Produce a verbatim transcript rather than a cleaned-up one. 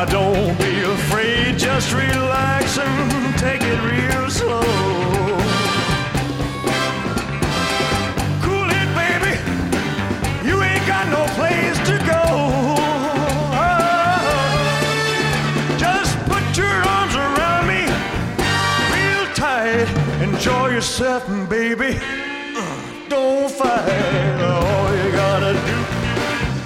don't be afraid, just relax and take it real slow. Cool it, baby, you ain't got no place to go. Just put your arms around me real tight. Enjoy yourself, baby, don't fight.